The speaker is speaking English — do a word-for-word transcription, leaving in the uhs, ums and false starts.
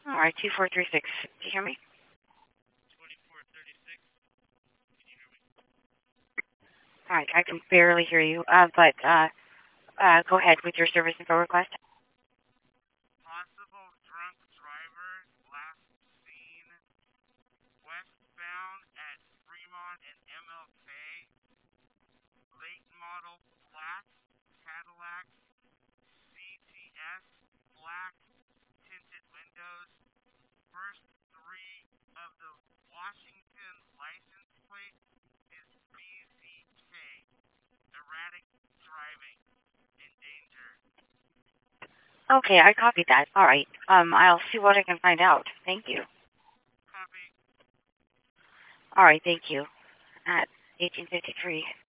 All right, two four three six. Do you hear me? All right, I can barely hear you, uh, but uh, uh, go ahead with your service info request. Possible drunk driver last seen westbound at Fremont and M L K. Late model black Cadillac C T S, black tinted windows. First three of the Washington license plate is B Z K. Erratic driving. In danger. Okay, I copied that. All right. Um, I'll see what I can find out. Thank you. Copy. All right, thank you. At eighteen fifty-three.